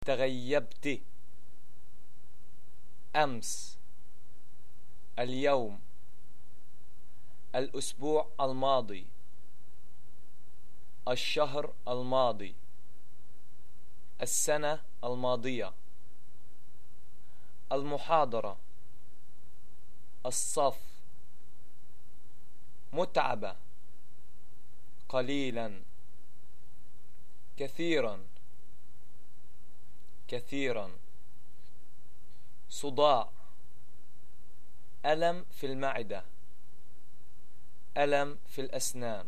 تغيبت. أمس، اليوم، الأسبوع الماضي، الشهر الماضي، السنة الماضية، المحاضرة، الصف، متعبة، قليلا، كثيرا، كثيرا، صداع، ألم في المعدة، ألم في الأسنان.